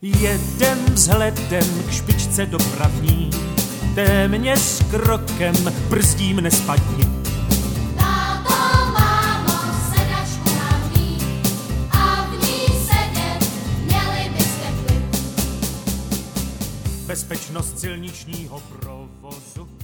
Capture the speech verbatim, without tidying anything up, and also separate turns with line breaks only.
Jedem vzhledem k špičce dopravní, téměř krokem brzdím nespadni.
Táto, mámo, sedačku nám mít a v ní sedět, měli byste klid.
Bezpečnost silničního provozu